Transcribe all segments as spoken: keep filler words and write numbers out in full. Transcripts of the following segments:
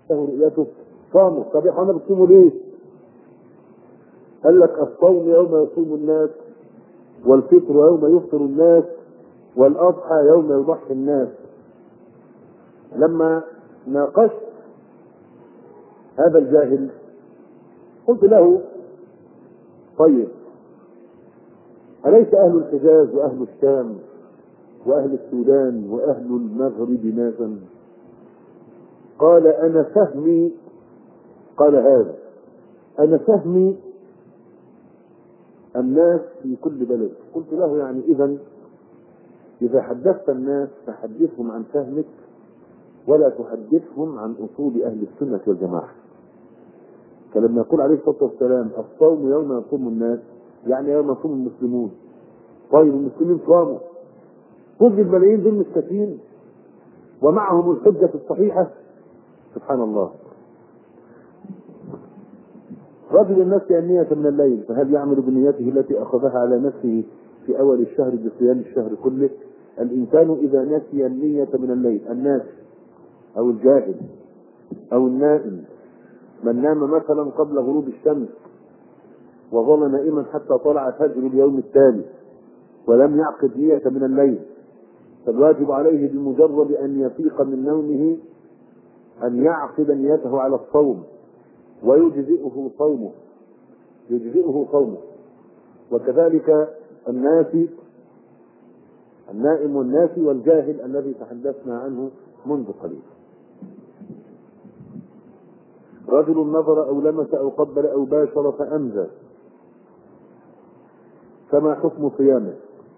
له رؤيته صاموا. طب يا اخوانا بتصوموا ليه؟ قال لك الصوم يوم يصوم الناس، والفطر يوم يفطر الناس، والأضحى يوم يضحي الناس. لما ناقشت هذا الجاهل قلت له طيب أليس أهل الحجاز وأهل الشام وأهل السودان وأهل المغرب ناسا؟ قال أنا فهمي، قال هذا أنا فهمي الناس في كل بلد. قلت له يعني إذن إذا حدثت الناس فحدثهم عن فهمك ولا تحدثهم عن أصول أهل السنة والجماعة. فلما يقول عليه الصلاة والسلام الصوم يوم يصوم الناس يعني يوم يصوم المسلمون. طيب المسلمين صاموا، كل الملايين دول مسكين ومعهم الحجة الصحيحة. سبحان الله. رجل الناس النية من الليل فهل يعمل بنيته التي أخذها على نفسه في أول الشهر بصيام الشهر كله؟ الإنسان إذا نسي النية من الليل، الناس أو الجاهل أو النائم، من نام مثلا قبل غروب الشمس وظل نائما حتى طلع فجر اليوم التالي ولم يعقد نية من الليل، فالواجب عليه بمجرد أن يفيق من نومه أن يعقد نيته على الصوم ويجزئه صومه يجزئه صومه. وكذلك الناسي النائم والناسي والجاهل الذي تحدثنا عنه منذ قليل. رجل نظر أو لمس أو قبل أو باشر فأمزى، فما حكم صيامه؟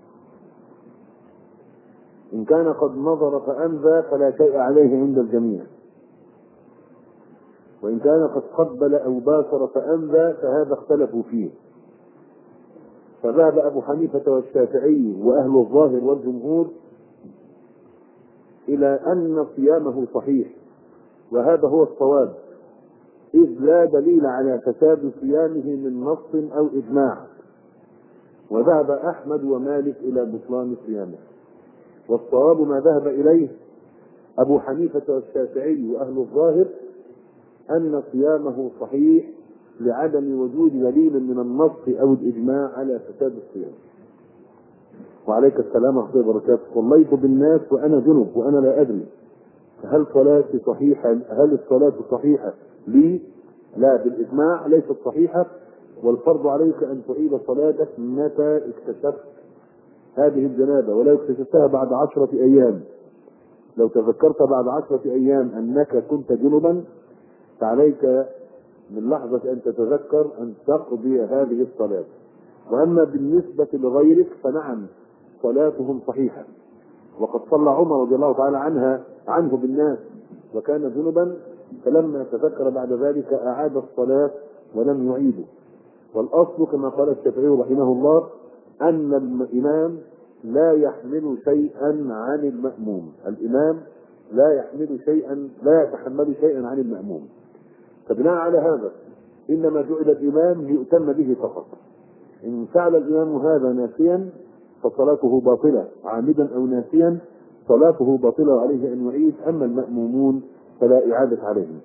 إن كان قد نظر فأمزى فلا شيء عليه عند الجميع، وإن كان قد قبل أو باشر فأمزى فهذا اختلفوا فيه. فذهب أبو حنيفة والشافعي وأهل الظاهر والجمهور إلى أن صيامه صحيح، وهذا هو الصواب، إذ لا دليل على فساد صيامه من نص أو إجماع. وذهب أحمد ومالك إلى بطلان صيامه، والصواب ما ذهب إليه أبو حنيفة والشافعي وأهل الظاهر أن صيامه صحيح لعدم وجود دليل من النص أو الإجماع على فساد الصيام. وعليك السلام ورحمة الله وبركاته. صليت بالناس وأنا جنب وأنا لا أدري، فهل صلاتي صحيحة؟ هل الصلاة صحيحة لي؟ لا، بالإجماع ليست صحيحة، والفرض عليك أن تعيد صلاتك متى اكتشفت هذه الجنابة، ولو اكتشفتها بعد عشرة أيام. لو تذكرت بعد عشرة أيام أنك كنت جنبا فعليك من لحظة أن تتذكر أن تقضي هذه الصلاة. وأما بالنسبة لغيرك فنعم صلاتهم صحيحة، وقد صلى عمر رضي الله تعالى عنها عنه بالناس وكان جنبا، فلما تذكر بعد ذلك أعاد الصلاة ولم يعيده. والأصل كما قال الشافعي رحمه الله أن الإمام لا يحمل شيئا عن المأموم، الإمام لا يحمل شيئا لا يتحمل شيئا عن المأموم. فبناء على هذا إنما جعل الإمام ليؤتم به فقط. إن فعل الإمام هذا ناسيا فصلاته باطلة، عامدا أو ناسيا صلاته باطلة وعليه أن يعيد. أما المأمومون فلا إعادة عليهم.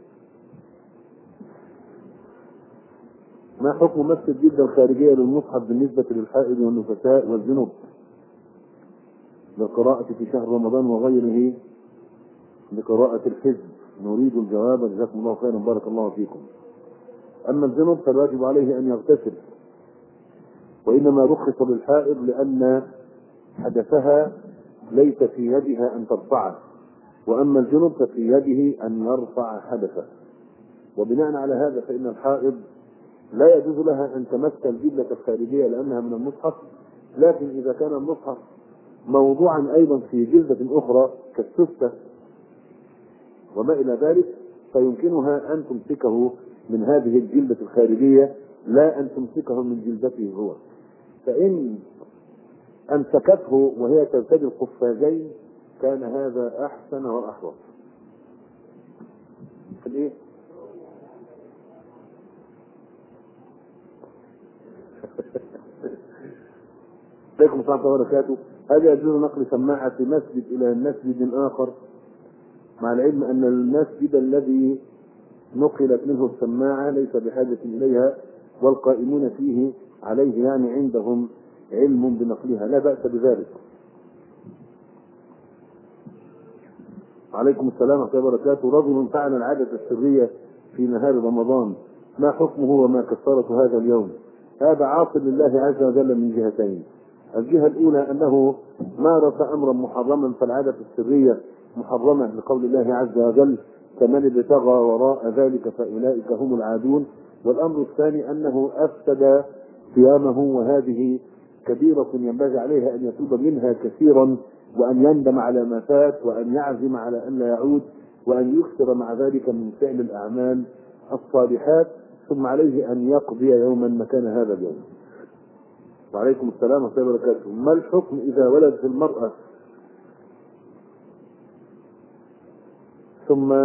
ما حكم مس الجلدة الخارجية للمصحف بالنسبة للحائض والنفساء والجنوب للقراءة في شهر رمضان وغيره لقراءة الحزب؟ نريد الجواب جزاكم الله خيرا بارك الله فيكم. أما الجنوب فالواجب عليه أن يغتسل، وإنما رخص للحائض لأن حدثها ليس في يدها أن ترفعه، وأما الجنوب ففي يده أن يرفع حدثه. وبناء على هذا فإن الحائض لا يجوز لها أن تمس الجلدة الخارجية لأنها من المصحف، لكن إذا كان المصحف موضوعا أيضا في جلدة أخرى كالسفة وما إلى ذلك فيمكنها أن تمسكه من هذه الجلدة الخارجية لا أن تمسكه من جلدته هو. فإن أمسكته وهي ترتدي القفازين كان هذا أحسن وأحوط. في الإيه؟ عليكم السلام ورحمة الله وبركاته. هل يجوز نقل سماعة مسجد إلى مسجد آخر مع العلم أن المسجد الذي نقلت منه السماعة ليس بحاجة إليها، والقائمون فيه عليه يعني عندهم علم بنقلها، لا بأس بذلك. عليكم السلام ورحمة الله وبركاته. رجل فعل العادة السرية في نهار رمضان، ما حكمه وما كفارة هذا اليوم؟ هذا عاصي لله عز وجل من جهتين. الجهة الأولى أنه مارس أمرا محرما، فالعادة السرية محرمة لقول الله عز وجل: كمن ابتغى وراء ذلك فأولئك هم العادون. والأمر الثاني أنه أفسد صيامه، وهذه كبيرة ينبغي عليه أن يتوب منها كثيرا، وأن يندم على ما فات، وأن يعزم على أن لا يعود، وأن يكثر مع ذلك من فعل الأعمال الصالحات، ثم عليه أن يقضي يوما مكان هذا اليوم. وعليكم السلام ورحمة الله وبركاته. ما الحكم إذا ولدت المرأة ثم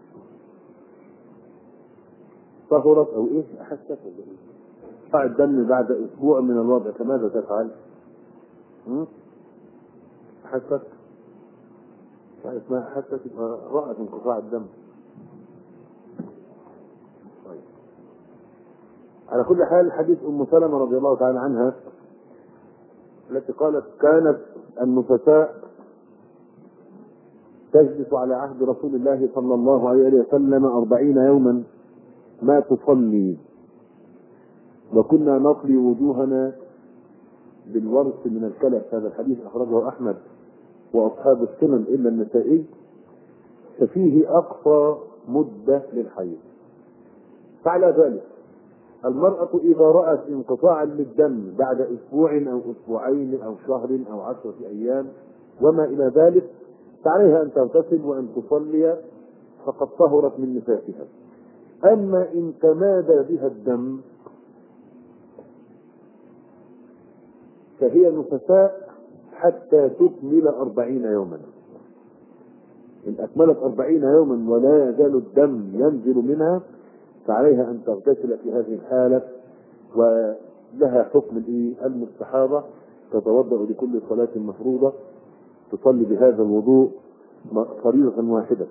طهرت أو إيه أحست قطع الدم بعد أسبوع من الوضع، فماذا تفعل؟ أحست اسمها أحست رأت انقطاع الدم. طيب. على كل حال، حديث أم سلمة رضي الله تعالى عنها التي قالت: كانت النفساء تجلس على عهد رسول الله صلى الله عليه وسلم أربعين يوما ما تصلي، وكنا نطلي وجوهنا بالورث من الكلف. هذا الحديث أخرجه أحمد وأصحاب السنن إلا النسائي. ففيه أقصى مدة للحيض. فعلى ذلك المرأة إذا رأت انقطاعا للدم بعد أسبوع أو أسبوعين أو شهر أو عشرة أيام وما إلى ذلك، فعليها أن تغتسل وأن تصلي، فقد طهرت من نفاسها. أما إن تمادى بها الدم فهي نفساء حتى تكمل أربعين يوما. إن أكملت أربعين يوما ولا يزال الدم ينزل منها، فعليها أن تغتسل في هذه الحالة، ولها حكم المستحاضة، تتوضأ لكل صلاة مفروضة، تصلي بهذا الوضوء فريضة واحدة.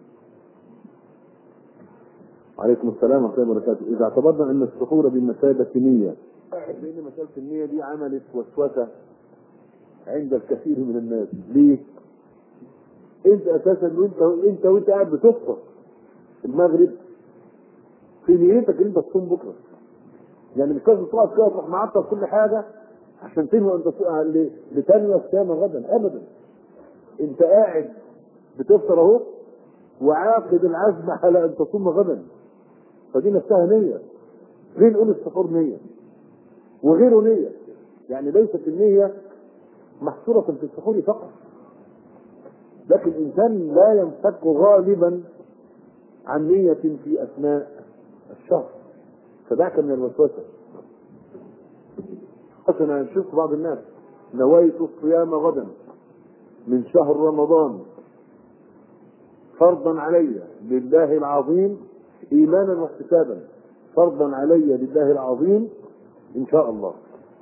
عليكم السلام ورحمة الله وبركاته. إذا اعتبرنا أن السحور بمثابة نية، لأن مسألة النية دي عملت وسوسة عند الكثير من الناس. ليه؟ أنت أساسا وأنت وأنت وأنت قاعد بتفطر المغرب في نيتك ان انت تصوم بكره، يعني مش لازم تقعد كده تروح معطل كل حاجه عشان تنوي ان تصوم لتنوي الصيام غدا ابدا. انت قاعد بتفطر اهو وعاقد العزم على ان تصوم غدا، فدي نفسها نيه. ليه نقول السحور نيه وغيره نيه؟ يعني ليست النيه محصوره في السحور فقط، لكن الانسان لا ينفك غالبا عن نيه في اثناء الشهر، فدعك من الوسوسه. انا شفت بعض الناس: نويت الصيام غدا من شهر رمضان فرضا علي لله العظيم ايمانا واحتسابا، فرضا علي لله العظيم ان شاء الله.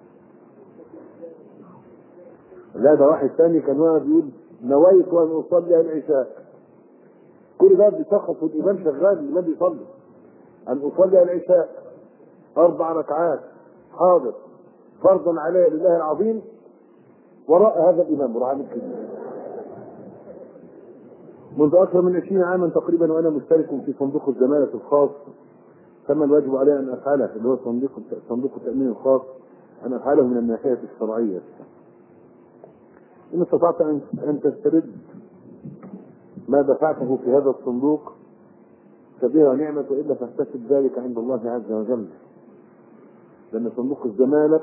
لا، ده واحد ثاني كان واقف يقول: نويت ان اصلي العشاء. كل ده بيشخص والامام شغال، الامام بيصلي، ان اصلي العشاء اربع ركعات حاضر فرضا علي لله العظيم وراء هذا الامام برهان الكبير. منذ اكثر من عشرين عاما تقريبا وانا مشترك في صندوق الزمالة الخاص، كما الواجب علي ان افعله، اللي هو صندوق صندوق التامين الخاص، ان افعله من الناحيه الشرعيه. ان استطعت ان تسترد ما دفعته في هذا الصندوق فبها ونعمة، وإلا فاحتسب ذلك عند الله عز وجل. لأن صندوق الزمالة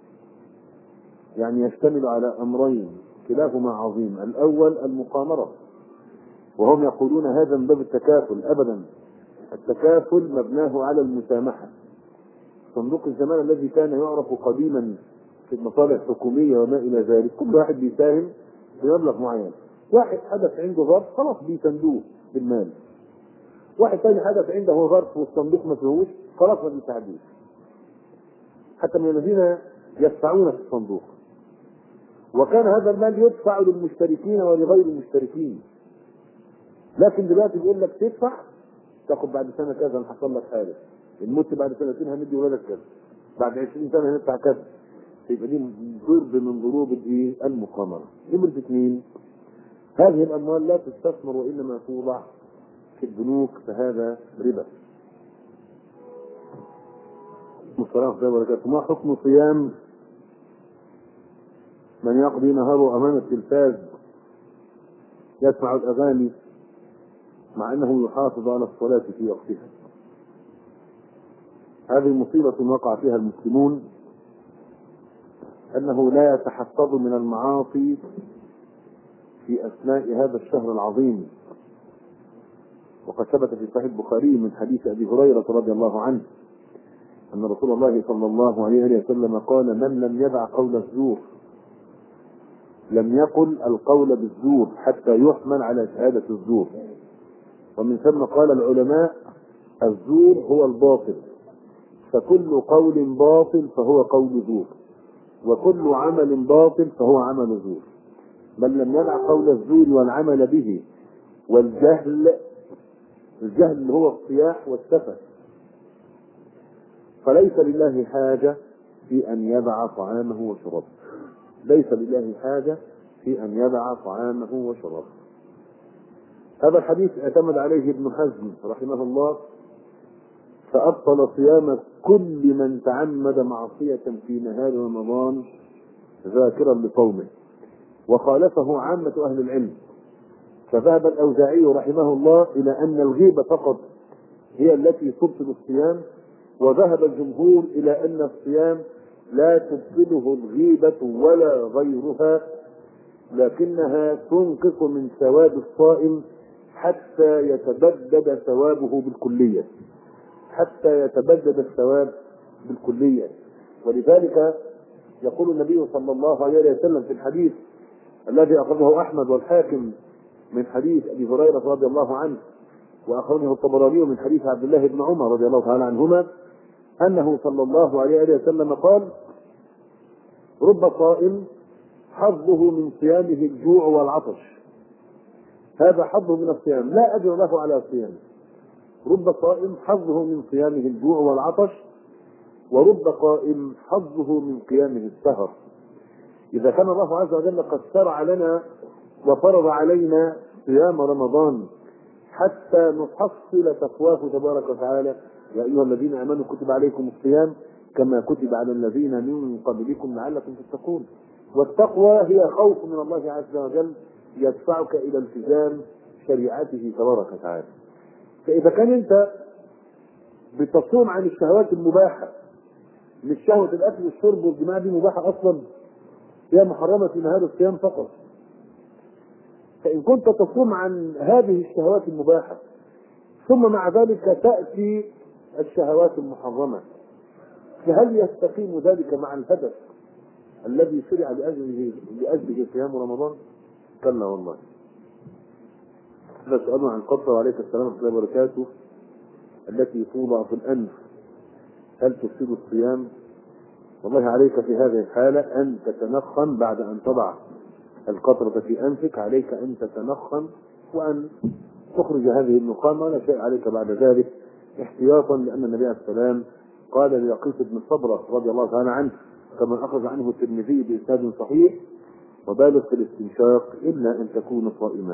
يعني يشتمل على أمرين كلاهما عظيم. الأول المقامرة، وهم يقولون هذا من باب التكافل. أبدا، التكافل مبناه على المسامحة. صندوق الزمالة الذي كان يعرف قديما في المصالح الحكومية وما إلى ذلك، كل واحد بيساهم بمبلغ معين. واحد حدث عنده ظرف خلاص بيسندوه بالمال، واحد ثاني حدث عنده ظرف والصندوق ما فيهوش خلاص ما بيساعدوش، حتى من الذين يدفعون في الصندوق. وكان هذا المال يدفع للمشتركين ولغير المشتركين، لكن دلوقتي بيقول لك تدفع تاخد بعد سنه كذا حصل لك حاجه، الموت بعد سنتين هندي ولادك كذا، بعد عشرين سنه هندفع كذا. يبقى دي ضرب من ضروب الايه؟ المقامره. نمرة اثنين، هذه الاموال لا تستثمر وانما توضع في البنوك، فهذا ربا. ما حكم صيام من يقضي نهاره امام التلفاز يسمع الاغاني مع انه يحافظ على الصلاه في وقتها؟ هذه مصيبه وقع فيها المسلمون، انه لا يتحفظ من المعاصي في اثناء هذا الشهر العظيم. وقد ثبت في صحيح البخاري من حديث ابي هريره رضي الله عنه ان رسول الله صلى الله عليه وسلم قال: من لم يدع قول الزور لم يقل القول بالزور حتى يحمل على شهاده الزور. ومن ثم قال العلماء: الزور هو الباطل، فكل قول باطل فهو قول زور، وكل عمل باطل فهو عمل زور. من لم يدع قول الزور والعمل به والجهل، الجهل اللي هو الصياح والسفه، فليس لله حاجة في أن يدع طعامه وشرابه. ليس لله حاجة في أن يدع طعامه وشرابه. هذا الحديث اعتمد عليه ابن حزم رحمه الله، فأبطل صيام كل من تعمد معصية في نهار رمضان ذاكرا لصومه، وخالفه عامة أهل العلم. فذهب الأوزاعي رحمه الله إلى أن الغيبة فقط هي التي تبطل الصيام، وذهب الجمهور إلى أن الصيام لا تبطله الغيبة ولا غيرها، لكنها تنقص من ثواب الصائم حتى يتبدد ثوابه بالكلية، حتى يتبدد الثواب بالكلية. ولذلك يقول النبي صلى الله عليه وسلم في الحديث الذي أخرجه أحمد والحاكم من حديث أبي هريرة رضي الله عنه، وأخرجه الطبراني من حديث عبد الله بن عمر رضي الله تعالى عنهما، أنه صلى الله عليه وسلم قال: رب صائم حظه من صيامه الجوع والعطش. هذا حظه من الصيام، لا أجر له على صيامه. رب صائم حظه من صيامه الجوع والعطش، ورب قائم حظه من قيامه السهر. إذا كان الله عز وجل قد شرع لنا وفرض علينا صيام رمضان حتى نحصل تقواه تبارك وتعالى: يا أيها الذين آمنوا كتب عليكم الصيام كما كتب على الذين من قبلكم لعلكم تتقون. والتقوى هي خوف من الله عز وجل يدفعك إلى التزام شريعته تبارك وتعالى. فإذا كان أنت بتصوم عن الشهوات المباحة، مش شهوة الأكل والشرب والجماع دي مباحة أصلا، هي محرمة في نهار الصيام فقط. فإن كنت تصوم عن هذه الشهوات المباحة ثم مع ذلك تأتي الشهوات المحرمة، فهل يستقيم ذلك مع الهدف الذي شرع لأجله لأجله صيام رمضان؟ كلا والله. هذا سؤال عن قصة وعليك السلام ورحمة الله وبركاته التي توضع في الأنف، هل تفسد الصيام؟ والله عليك في هذه الحالة أن تتنخم بعد أن تضع القطرة في أنفك، عليك أن تتنخم وأن تخرج هذه النخامة، ولا شيء عليك بعد ذلك، احتياطا لأن النبي عليه السلام قال للقيس بن صبرة رضي الله تعالى عنه كما أخذ عنه الترمذي بإسناد صحيح: وبالغ في الاستنشاق إلا أن تكون صائما.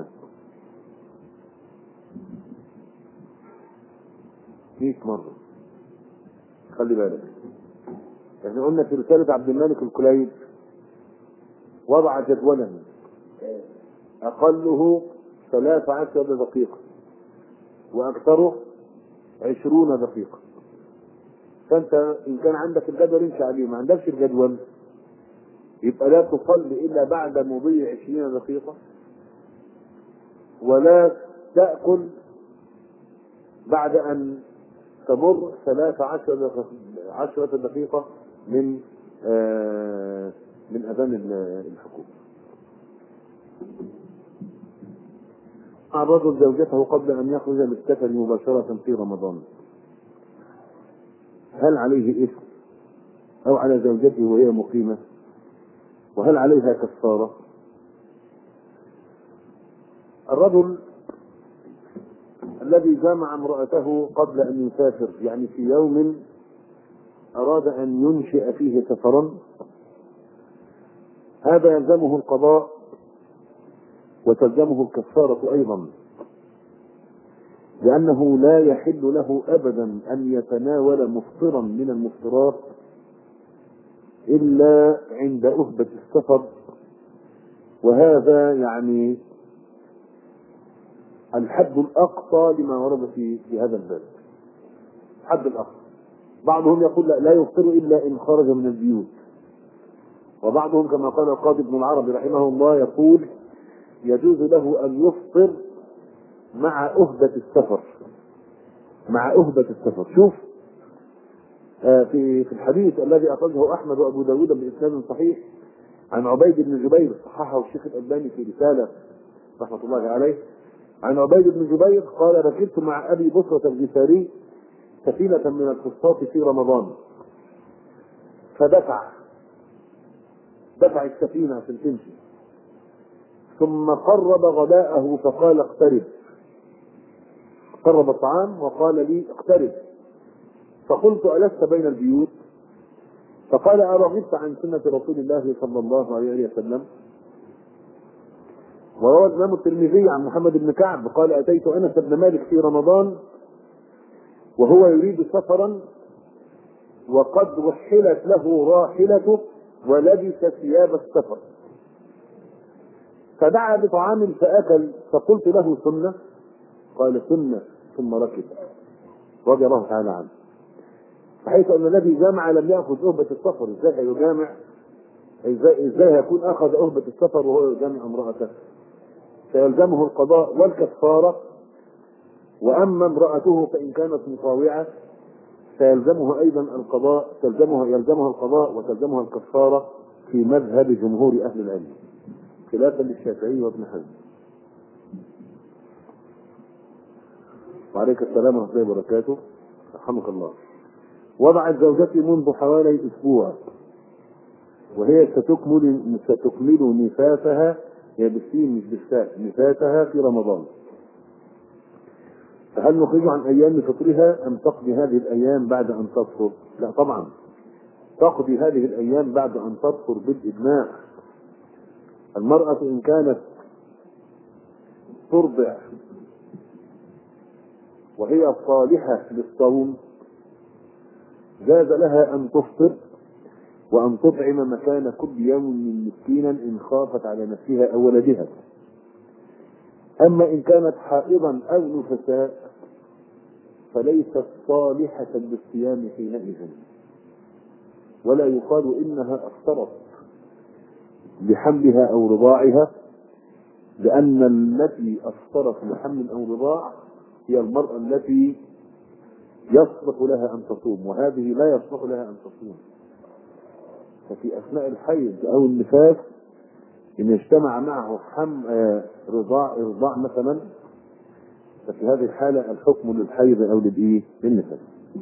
مئة مرة خلي بالك. يعني قلنا في رسالة عبد الملك الكليب وضع جدولا أقله ثلاث عشر دقيقة وأكثره عشرون دقيقة. فأنت إن كان عندك الجدول امشي عليه، ما عندكش الجدول يبقى لا تصلي إلا بعد مضي عشرين دقيقة، ولا تأكل بعد أن تمر ثلاث عشرة دقيقة من آه من أذان الحكومة. الرجل زوجته قبل أن يخرج للسفر مباشرة في رمضان، هل عليه إثم أو على زوجته وهي مقيمة؟ وهل عليها كفارة؟ الرجل الذي جامع امرأته قبل أن يسافر، يعني في يوم أراد أن ينشئ فيه سفرا، هذا يلزمه القضاء وتلزمه الكفارة أيضا، لأنه لا يحل له أبدا أن يتناول مفطرا من المفطرات إلا عند أهبة السفر. وهذا يعني الحد الأقصى لما ورد في في هذا الباب، الحد الأقصى. بعضهم يقول لا, لا يفطر إلا إن خرج من البيوت، وبعضهم كما قال القاضي ابن العربي رحمه الله يقول يجوز له أن يفطر مع أهبة السفر، مع أهبة السفر. شوف آه في في الحديث الذي أخرجه أحمد وأبو داود بإسناد صحيح عن عبيد بن جبير، صححه الشيخ الألباني في رسالة رحمة الله عليه، عن عبيد بن جبير قال ركبت مع أبي بصرة الغفاري سفينة من القصاص في رمضان، فدفع دفع السفينة عشان تمشي، ثم قرب غداءه فقال اقترب، قرب الطعام وقال لي اقترب، فقلت ألست بين البيوت؟ فقال أرغبت عن سنة رسول الله صلى الله عليه وسلم. وروى الإمام الترمذي عن محمد بن كعب قال أتيت أنس بن مالك في رمضان وهو يريد سفرا وقد وحلت له راحلته ولبس ثياب السفر، فدعا بطعام فأكل، فقلت له سنة؟ قال سنة، ثم ركب رضي الله تعالى عنه. بحيث أن الذي جامع لم يأخذ أهبة السفر، إزاي يجامع؟ إزاي, إزاي يكون أخذ أهبة السفر وهو يجامع امرأته؟ فيلزمه القضاء والكفارة. وأما امرأته فإن كانت مطاوعة فيلزمه أيضا القضاء، تلزمها يلزمها القضاء وتلزمها الكفارة في مذهب جمهور أهل العلم، خلافا للشافعي وابن حزم. وعليك السلام ورحمة الله وبركاته، رحمك الله. وضعت زوجتي منذ حوالي أسبوع وهي ستكمل ستكمل نفاسها، هي بالسين مش بالساء، نفاسها في رمضان، فهل نخرج عن أيام فطرها أم تقضي هذه الأيام بعد أن تطهر؟ لا طبعا، تقضي هذه الأيام بعد أن تطهر بالإجماع. المرأة إن كانت ترضع وهي صالحة للصوم جاز لها أن تفطر وأن تطعم مكان كل يوم مسكينا إن خافت على نفسها أو ولدها. أما إن كانت حائضا أو نفساء فليست صالحة للصيام حينئذ، ولا يقال إنها أفطرت بحملها أو رضاعها، لأن التي أفطرت بحمل أو رضاع هي المرأة التي يصلح لها أن تصوم، وهذه لا يصلح لها أن تصوم. ففي أثناء الحيض أو النفاس إن اجتمع معه حم رضاع رضاع مثلا، ففي هذه الحالة الحكم للحيض أو للإيه؟ للنفاس.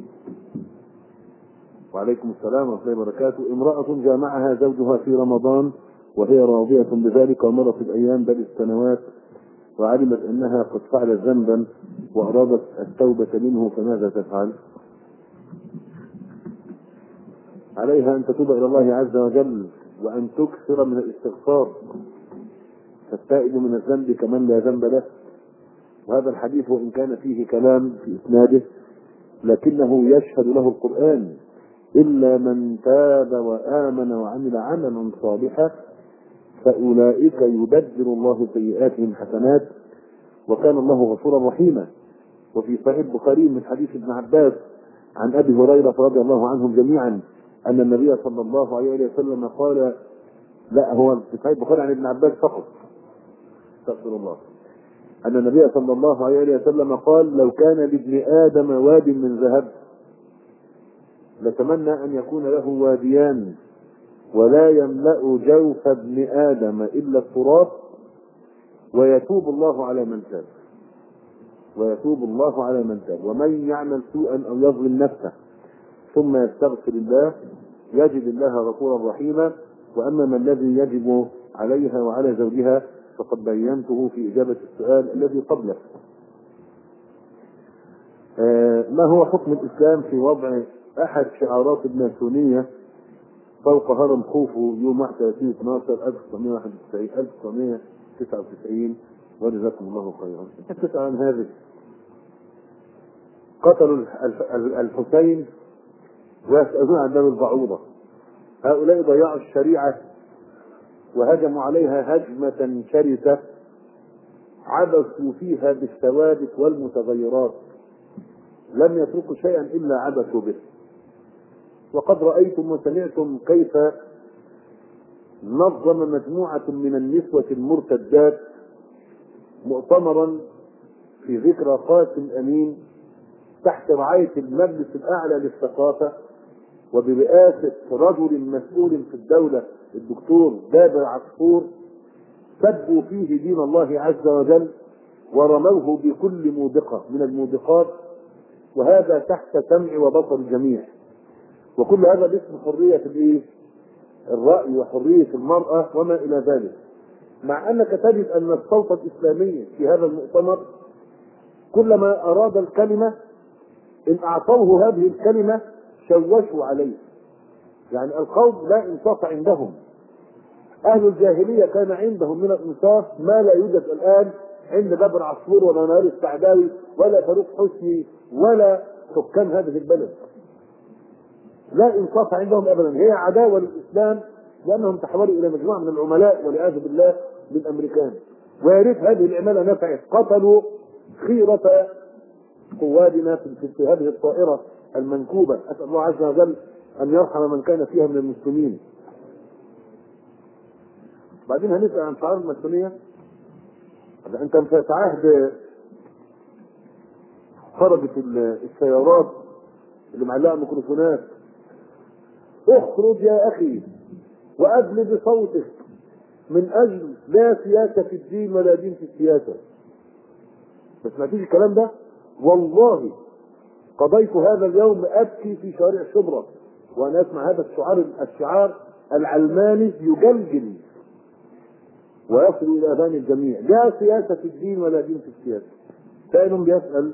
وعليكم السلام ورحمة الله وبركاته. امرأة جامعها زوجها في رمضان وهي راضية بذلك ومرت الأيام بل السنوات وعلمت أنها قد فعلت ذنبا وأرادت التوبة منه، فماذا تفعل؟ عليها أن تتوب إلى الله عز وجل وأن تكثر من الاستغفار، فالتائب من الذنب كمن لا ذنب له. وهذا الحديث وإن كان فيه كلام في إسناده لكنه يشهد له القرآن: إلا من تاب وآمن وعمل عملا صالحا فأولئك يبدل الله سيئاتهم حسنات وكان الله غفورا رحيما. وفي صحيح البخاري من حديث ابن عباس عن أبي هريرة رضي الله عنهم جميعا أن النبي صلى الله عليه وسلم قال، لا هو في صحيح البخاري عن ابن عباس فقط، استغفر الله، أن النبي صلى الله عليه وسلم قال: لو كان لابن آدم واد من ذهب لتمنى أن يكون له واديان ولا يملأ جوف ابن آدم إلا التراب ويتوب الله على من تاب ويتوب الله على من تاب ومن يعمل سوءا أو يظلم نفسه ثم يستغفر الله يجد الله غفورا رحيما. وأما ما الذي يجب عليها وعلى زوجها فقد بينته في إجابة السؤال الذي قبله. ما هو حكم الإسلام في وضع أحد شعارات الماسونية فوق هرم خوفو يوم واحد وثلاثين اثناشر ألف وتسعمائة وواحد وتسعين ألف وتسعمائة وتسعة وتسعين؟ وجزاكم الله خيرا. أنت تسأل عن هذه. قتلوا الحسين ويسألون عن دم البعوضة. هؤلاء ضيعوا الشريعة وهجموا عليها هجمة شرسة، عبثوا فيها بالثوابت والمتغيرات، لم يتركوا شيئا إلا عبثوا به. وقد رأيتم وسمعتم كيف نظم مجموعة من النسوة المرتدات مؤتمرا في ذكرى قاسم أمين تحت رعاية المجلس الأعلى للثقافة وبرئاسة رجل مسؤول في الدولة الدكتور بابر عصفور، سبوا فيه دين الله عز وجل ورموه بكل موبقة من الموبقات، وهذا تحت سمع وبصر الجميع. وكل هذا باسم حرية الايه؟ الرأي وحرية المرأة وما إلى ذلك، مع أنك تجد أن الصوت الإسلامي في هذا المؤتمر كلما أراد الكلمة إن أعطوه هذه الكلمة شوشوا عليه. يعني القوم لا إنصاف عندهم. أهل الجاهلية كان عندهم من الإنصاف ما لا يوجد الآن عند بابر عصفور ولا نار السعداوي ولا فاروق حسني ولا حكام هذه البلد. لا إنصاف عندهم أبدا، هي عداوة للإسلام لأنهم تحولوا إلى مجموعة من العملاء والعياذ بالله للأمريكان. ويا ريت هذه العمالة نفعت، قتلوا خيرة قوادنا في, في هذه الطائرة المنكوبة. أسأل الله عز وجل أن يرحم من كان فيها من المسلمين. بعدين هنسأل عن شعار الماسونية. أنت في عهد خرجت السيارات اللي معلقة ميكروفونات، اخرج يا أخي وأدل بصوتك من أجل لا سياسة في الدين ولا دين في السياسة. بس ما فيش الكلام ده. والله قضيت هذا اليوم أبكي في شارع شبرا وأنا أسمع هذا الشعار الشعار العلماني يجلجل ويصل إلى أذان الجميع، لا سياسة في الدين ولا دين في السياسة. سائل بيسأل: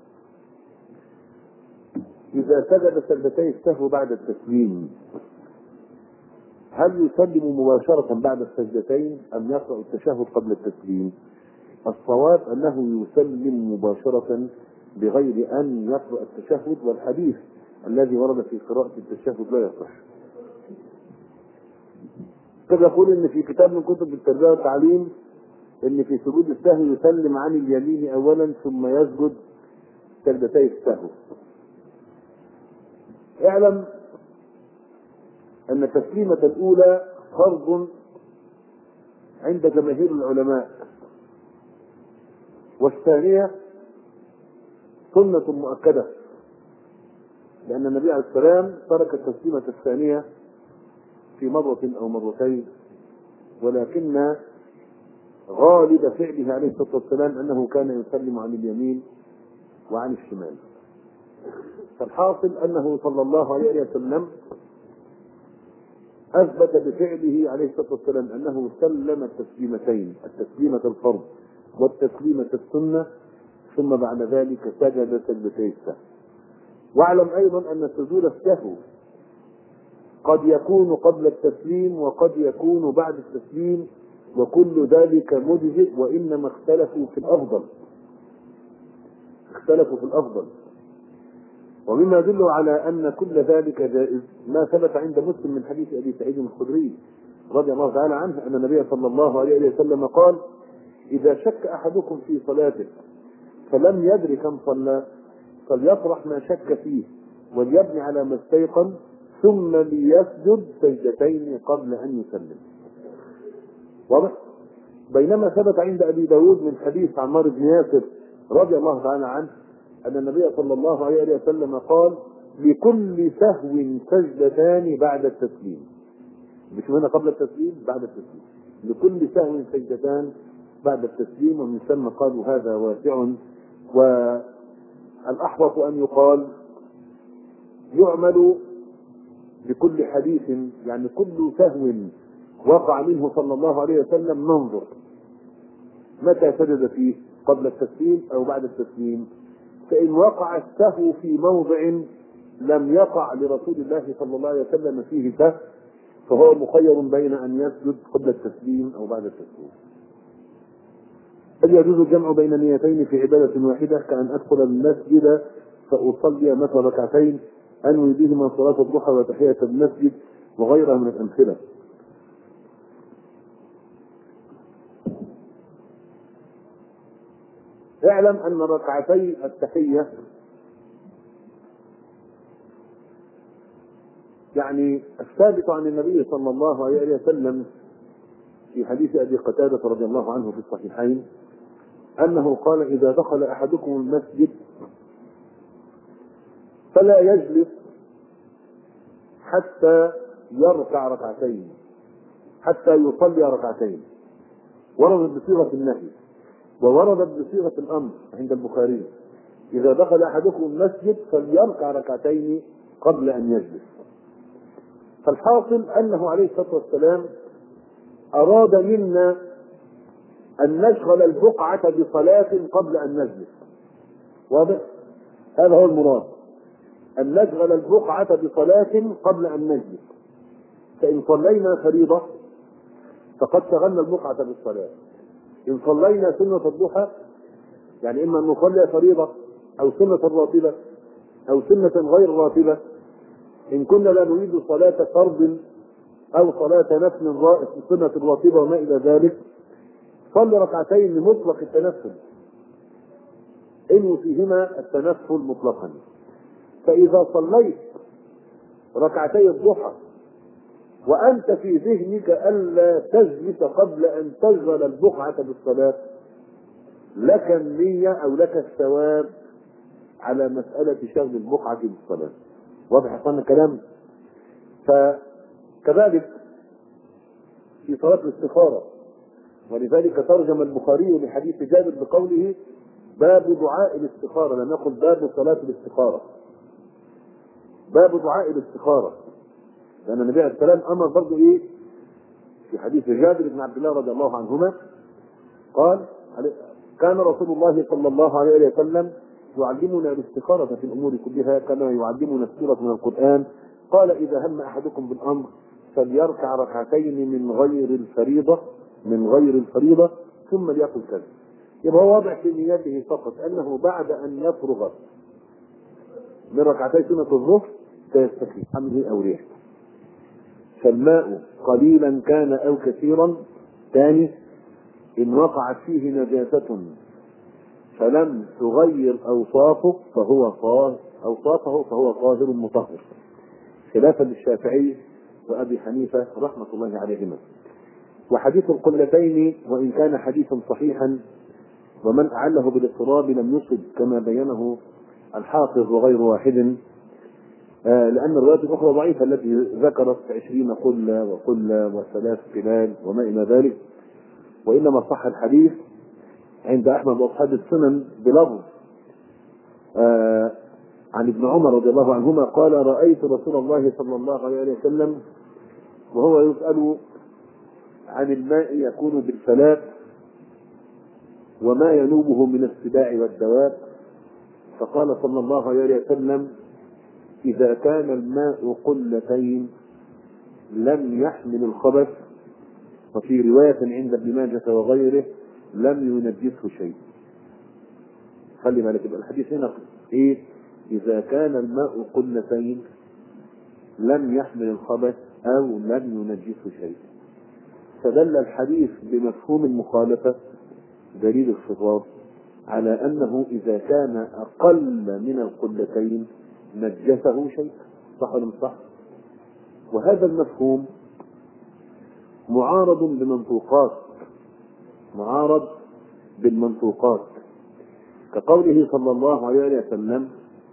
إذا سجد سجدتي السهو بعد التسليم هل يسلم مباشرة بعد السجدتين أم يقرأ التشهد قبل التسليم؟ الصواب أنه يسلم مباشرة بغير أن يقرأ التشهد، والحديث الذي ورد في قراءة التشهد لا يصح. قد يقول إن في كتاب من كتب التربية والتعليم إن في سجود السهو يسلم عن اليمين أولا ثم يسجد سجدتي السهو. اعلم أن التسليمة الأولى فرض عند جماهير العلماء، والثانية سنة مؤكدة، لأن النبي عليه السلام ترك التسليمة الثانية في مرة أو مرتين، ولكن غالب فعله عليه الصلاة والسلام أنه كان يسلم عن اليمين وعن الشمال. فالحاصل أنه صلى الله عليه وسلم أثبت بفعله عليه الصلاة والسلام أنه سلم التسليمتين، التسليمة الفرض والتسليمة السنة، ثم بعد ذلك سجد سجدتي السهو. واعلم أيضا أن سجود السهو قد يكون قبل التسليم وقد يكون بعد التسليم، وكل ذلك مجزئ، وإنما اختلفوا في الأفضل اختلفوا في الأفضل ومما يدل على أن كل ذلك جائز ما ثبت عند مسلم من حديث أبي سعيد الخدري رضي الله تعالى عنه أن النبي صلى الله عليه وسلم قال: إذا شك أحدكم في صلاته فلم يدر كم صلى فليطرح ما شك فيه وليبني على ما استيقن ثم ليسجد سجدتين قبل أن يسلم. واضح؟ بينما ثبت عند أبي داود من حديث عمار بن ياسر رضي الله تعالى عنه أن النبي صلى الله عليه وسلم قال: لكل سهو سجدتان بعد التسليم. مش هنا قبل التسليم، بعد التسليم. لكل سهو سجدتان بعد التسليم، ومن ثم قالوا هذا واسع. والأحوط أن يقال يعمل بكل حديث، يعني كل سهو وقع منه صلى الله عليه وسلم ننظر متى سجد فيه، قبل التسليم أو بعد التسليم. فإن وقع السهو في موضع لم يقع لرسول الله صلى الله عليه وسلم فيه سهو فهو مخير بين أن يسجد قبل التسليم أو بعد التسليم. هل يجوز الجمع بين نيتين في عبادة واحدة كأن أدخل المسجد فأصلي مثل ركعتين أنوي بهما صلاة الضحى وتحية المسجد وغيرها من الأمثلة؟ اعلم أن ركعتي التحية يعني الثابت عن النبي صلى الله عليه وسلم في حديث أبي قتادة رضي الله عنه في الصحيحين أنه قال: إذا دخل أحدكم المسجد فلا يجلس حتى يركع ركعتين، حتى يصلي ركعتين. وردت بصيغة النهي ووردت بصيغة الأمر عند البخاري: إذا دخل أحدكم المسجد فليركع ركعتين قبل أن يجلس. فالحاصل أنه عليه الصلاة والسلام أراد منا أن نشغل البقعة بصلاة قبل أن نجلس. واضح؟ هذا هو المراد، أن نشغل البقعة بصلاة قبل أن نجلس. فإن صلينا فريضة فقد شغلنا البقعة بالصلاة. إن صلينا سنة الضحى يعني إما أن نصلي فريضة أو سنة راتبة أو سنة غير راتبة، إن كنا لا نريد صلاة فرض أو صلاة نفل سنة راتبة وما إلى ذلك، صل ركعتين لمطلق التنفل إن فيهما التنفل مطلقا. فإذا صليت ركعتي الضحى وأنت في ذهنك ألا تجلس قبل أن تشغل البقعة بالصلاة، لك النية أو لك الثواب على مسألة شغل البقعة بالصلاة. واضح أصلا الكلام؟ فكذلك في صلاة الاستخارة، ولذلك ترجم البخاري لحديث جابر بقوله: باب دعاء الاستخارة، لم يقل باب صلاة الاستخارة، باب دعاء الاستخارة، لأن النبي عليه السلام أمر برضه إيه في حديث جابر بن عبد الله رضي الله عنهما قال: كان رسول الله صلى الله عليه وسلم يعلمنا الاستخارة في الأمور كلها كما يعلمنا السورة من القرآن. قال: إذا هم أحدكم بالأمر فليركع ركعتين من غير الفريضة من غير الفريضة ثم ليقل كذا. يبقى هو واضح في نيته فقط أنه بعد أن يفرغ من ركعتي سنة الظهر سيستكفي حمله أو ريحه. فالماء قليلا كان أو كثيرا. ثاني: إن وقعت فيه نجاسة فلم تغير أوصافه فهو طاهر أوصافه فهو طاهر مطهر، خلافا للشافعي وأبي حنيفة رحمة الله عليهما. وحديث القلتين وإن كان حديثا صحيحا ومن أعله بالاضطراب لم يصب كما بينه الحافظ وغير واحد، آه لأن الروايات الأخرى ضعيفة التي ذكرت عشرين قلة وقلة وثلاث قلال وما إلى ذلك، وإنما صح الحديث عند أحمد وأصحاب السنن بلفظ آه عن ابن عمر رضي الله عنهما قال: رأيت رسول الله صلى الله عليه وسلم وهو يسأل عن الماء يكون بالفلاة وما ينوبه من السباع والدواب، فقال صلى الله عليه وسلم: إذا كان الماء قلتين لم يحمل الخبث، وفي رواية عند ابن ماجه وغيره لم ينجسه شيء. خلي بالك يبقى الحديث هنا ايه؟ إذا كان الماء قلتين لم يحمل الخبث أو لم ينجسه شيء. فدل الحديث بمفهوم المخالفة دليل الخطاب على أنه إذا كان أقل من القلتين نجسه شيء. صح ولا مش صح؟ وهذا المفهوم معارض بمنطوقات معارض بالمنطوقات كقوله صلى الله عليه وسلم: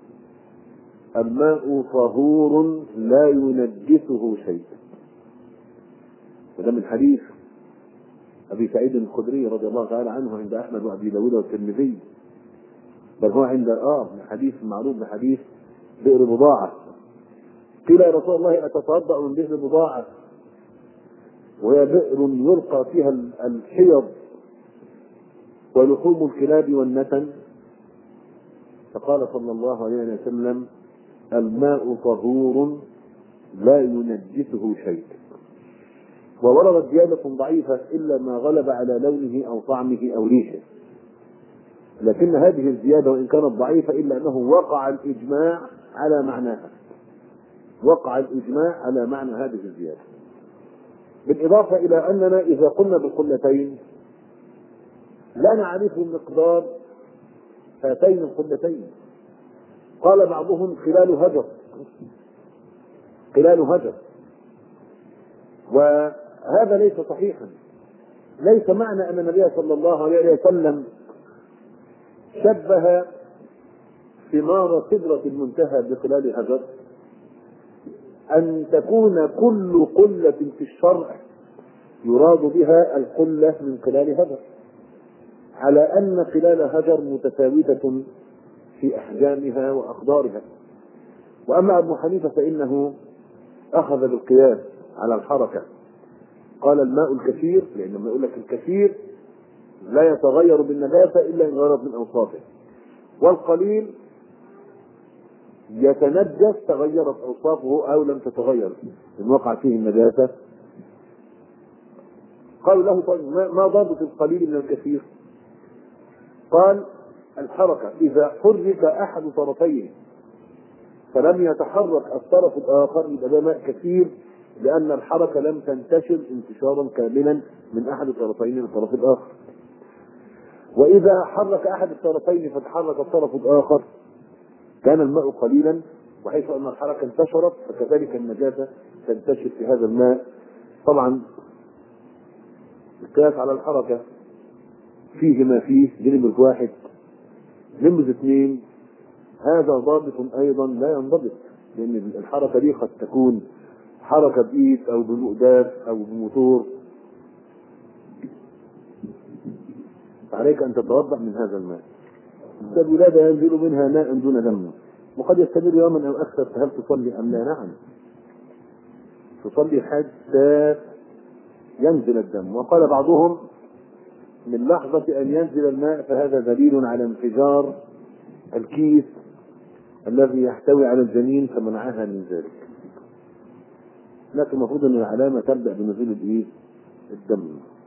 الماء طهور لا ينجسه شيء. وده من حديث أبي سعيد الخدري رضي الله تعالى عنه عند أحمد وأبي داود والترمذي، بل هو عند آه من حديث معروف بحديث بئر بضاعة. قيل: يا رسول الله أتتوضأ من بئر بضاعة وهي بئر يلقى فيها الحيض ولحوم الكلاب والنتن؟ فقال صلى الله عليه وسلم: الماء طهور لا ينجسه شيء. ووردت زيادة ضعيفة إلا ما غلب على لونه أو طعمه أو ريحه، لكن هذه الزيادة وإن كانت ضعيفة إلا أنه وقع الإجماع على معناها، وقع الإجماع على معنى هذه الزيادة. بالإضافة إلى أننا إذا قلنا بالقلتين لا نعرف مقدار هاتين القلتين. قال بعضهم خلال هجر، خلال هجر، وهذا ليس صحيحا. ليس معنى أن النبي صلى الله عليه وسلم شبه ثمار سدرة المنتهى بخلال هجر أن تكون كل قلة في الشرع يراد بها القلة من خلال هجر، على أن خلال هجر متفاوتة في أحجامها وأقدارها. وأما أبو حنيفة فإنه أخذ بالقياس على الحركة، قال الماء الكثير، لأن لما يقول لك الكثير لا يتغير بالنجاسة إلا إن غيرت من أوصافه، والقليل يتنجس تغيرت أوصافه أو لم تتغير إن وقع فيه النجاسة. قالوا له: طيب ما ضابط القليل من الكثير؟ قال: الحركة، إذا حرك أحد طرفيه فلم يتحرك الطرف الآخر يبقى ده ماء كثير، لأن الحركة لم تنتشر انتشارا كاملا من أحد الطرفين للطرف الآخر. وإذا حرك أحد الطرفين فتحرك الطرف الآخر كان الماء قليلا، وحيث أن الحركة انتشرت فكذلك النجاسة تنتشر في هذا الماء. طبعا القياس على الحركة فيه ما فيه، دي نمرة واحد. نمرة اثنين، هذا ضابط أيضا لا ينضبط، لأن الحركة دي قد تكون حركة بإيد أو بمقداف أو بموتور، عليك أن تتوضأ من هذا الماء. الولادة ينزل منها ماء دون دم، وقد يستمر يوما أو أكثر، فهل تصلي أم لا؟ نعم تصلي حتى ينزل الدم. وقال بعضهم: من لحظة أن ينزل الماء فهذا دليل على انفجار الكيس الذي يحتوي على الجنين فمنعها من ذلك. لكن المفروض أن العلامة تبدأ بنزول الإيه؟ الدم.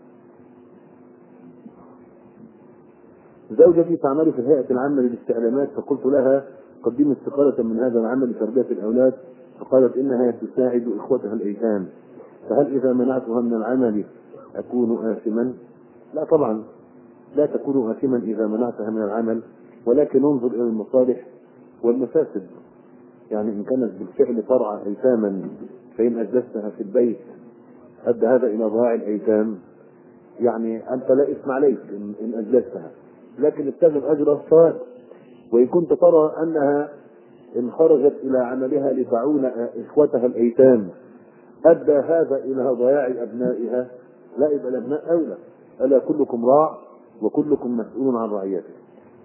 زوجتي تعمل في الهيئة العامة للاستعلامات، فقلت لها: قدمي استقالة من هذا العمل لتربية الأولاد، فقالت إنها تساعد إخوتها الأيتام، فهل إذا منعتها من العمل أكون آثما؟ لا طبعا، لا تكون آثما إذا منعتها من العمل، ولكن انظر إلى المصالح والمفاسد. يعني إن كانت بالفعل ترعى أيتاما فإن أجلستها في البيت أدى هذا إلى ضياع الأيتام، يعني أنت لا إثم عليك إن أجلستها، لكن ابتغي أجر الصواب. وإن كنت ترى أنها إن خرجت إلى عملها لتعون إخوتها الأيتام أدى هذا إلى ضياع أبنائها، لا يبقى الأبناء أولى. ألا كلكم راع وكلكم مسؤول عن رعيته.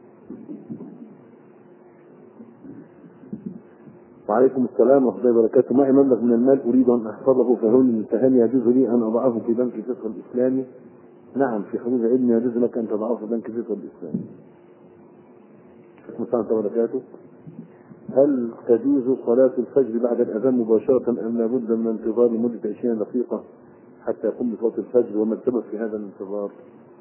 وعليكم السلام ورحمة الله وبركاته. معي مبلغ من المال أريد أن أحفظه، فهل يجوز لي أن أضعه في بنك الفقه الإسلامي؟ نعم، في حدود علمي يجوز لك أن تضعه في بنك الفقه الإسلامي. ورحمة الله وبركاته. هل تجوز صلاة الفجر بعد الأذان مباشرة أم لابد من انتظار لمدة عشرين دقيقة حتى يقوم بصلاة الفجر؟ وما السبب في هذا الانتظار؟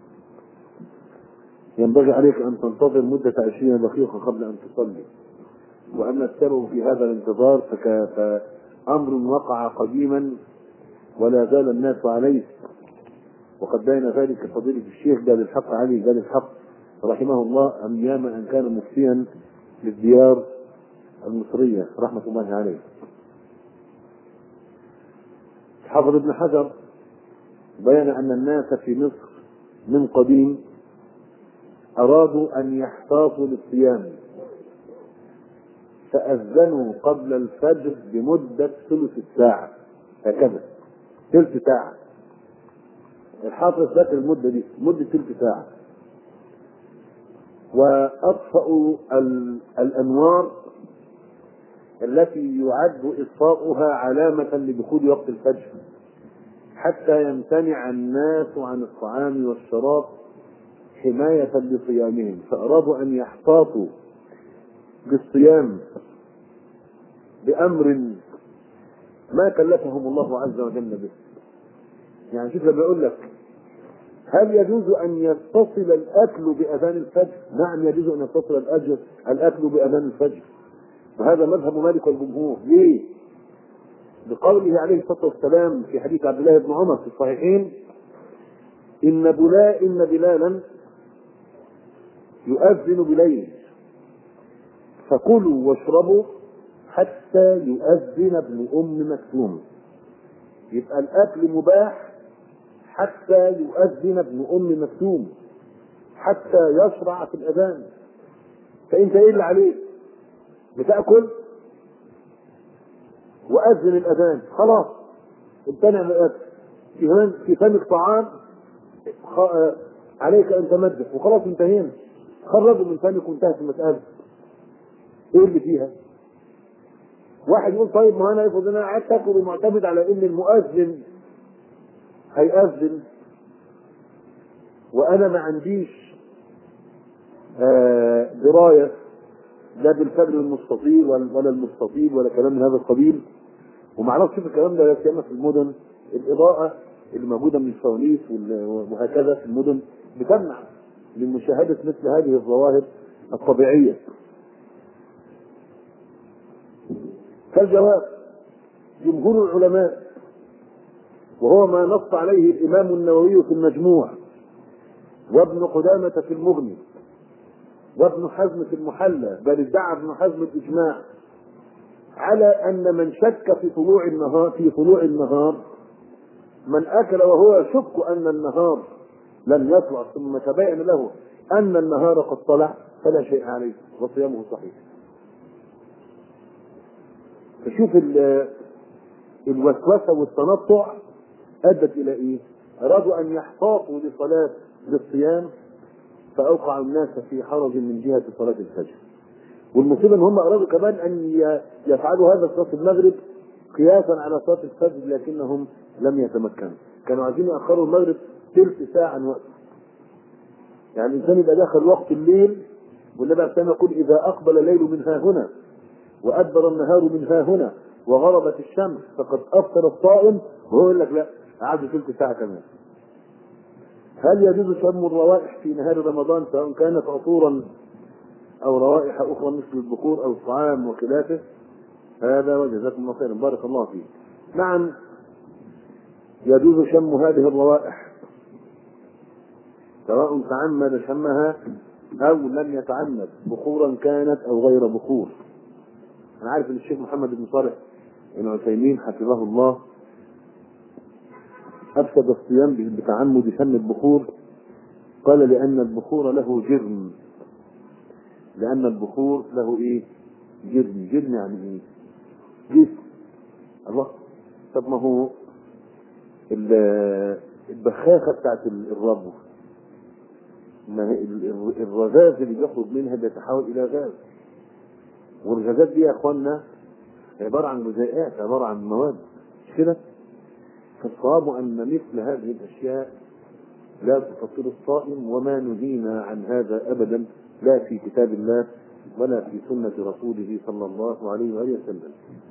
ينبغي عليك أن تنتظر مدة عشرين دقيقة قبل أن تصلي. وأما السبب في هذا الانتظار فأمر وقع قديما ولا زال الناس عليه، وقد بين ذلك فضيلة الشيخ جاد الحق علي جاد الحق رحمه الله أيام أن كان مفتيا للديار المصرية رحمة الله عليه. حافظ ابن حجر بين أن الناس في مصر من قديم أرادوا أن يحتاطوا للصيام فأذنوا قبل الفجر بمدة ثلث الساعة، هكذا ثلث ساعة. الحافظ ذكر المدة دي مدة ثلث ساعة، وأطفأوا الأنوار التي يعد إطفاؤها علامة لدخول وقت الفجر حتى يمتنع الناس عن الطعام والشراب حماية لصيامهم. فأرادوا أن يحتاطوا بالصيام بأمر ما كلفهم الله عز وجل به. يعني شوف لما يقول لك هل يجوز أن يتصل الأكل بأذان الفجر؟ نعم يجوز أن يتصل الأجر الأكل بأذان الفجر، وهذا مذهب مالك والجمهور. ليه؟ بقوله عليه الصلاة والسلام في حديث عبد الله بن عمر في الصحيحين: إن بلا إن بلالا يؤذن بليل فكلوا واشربوا حتى يؤذن ابن أم مكتوم. يبقى الأكل مباح حتى يؤذن ابن أم مكتوم، حتى يشرع في الأذان. فأنت إيه اللي عليك؟ بتأكل وأذن الأذان، خلاص امتنع من الأكل. في فمك طعام عليك أن تمدح وخلاص انتهينا، خرجوا من فمك وانتهت المسألة. إيه اللي فيها؟ واحد يقول طيب ما أنا افرض أنا قعدت آكل ومعتمد على إن المؤذن هيأذن وأنا ما عنديش آه دراية لا بالفجر المستطيل ولا المستطيل ولا كلام من هذا القبيل، وما اعرفش في الكلام ده. لا سيما في المدن الإضاءة اللي موجودة من الفوانيس وهكذا في المدن بتمنع من مشاهدة مثل هذه الظواهر الطبيعية. فالجواب جمهور العلماء، وهو ما نص عليه الإمام النووي في المجموع وابن قدامة في المغني وابن حزم في المحلى، بل ادعى ابن حزم الإجماع على أن من شك في طلوع النهار في طلوع النهار، من أكل وهو يشك أن النهار لم يطلع ثم تبين له أن النهار قد طلع فلا شيء عليه وصيامه صحيح. فشوف الوسوسة والتنطع أدت إلى إيه؟ أرادوا أن يحتاطوا لصلاة للصيام فأوقعوا الناس في حرج من جهة صلاة الفجر. والمصيبة ان هم ارادوا كمان ان يفعلوا هذا صلاة المغرب قياسا على صلاة الفجر، لكنهم لم يتمكنوا. كانوا عايزين يأخروا المغرب ثلث ساعة عن وقته. يعني الانسان يبقى داخل وقت الليل والنبي عليه الصلاة والسلام يقول اذا اقبل الليل من ها هنا وادبر النهار من ها هنا وغربت الشمس فقد افطر الصائم، وهو يقول لك لا قعدوا ثلث ساعة كمان. هل يجوز شم الروائح في نهار رمضان سواء كانت عطورا أو روائح أخرى مثل البخور أو الطعام وخلافه؟ هذا وجزاكم الله خيرا بارك الله فيك. نعم يجوز شم هذه الروائح سواء تعمد شمها أو لم يتعمد، بخورا كانت أو غير بخور. أنا عارف أن الشيخ محمد بن صالح العثيمين حفظه الله أفسد الصيام بتعمد شم البخور، قال لأن البخور له جرم، لأن البخور له إيه؟ جرم. جرم يعني إيه؟ جسم. الله، طب ما هو البخاخة بتاعت الربو، ما الرذاذ اللي بيخرج منها بيتحول إلى غاز، والغازات دي يا أخوانا عبارة عن جزيئات، عبارة عن مواد، مش كده؟ فالصواب أن مثل هذه الأشياء لا تفطر الصائم، وما نهينا عن هذا أبدا لا في كتاب الله ولا في سنة رسوله صلى الله عليه وآله وسلم.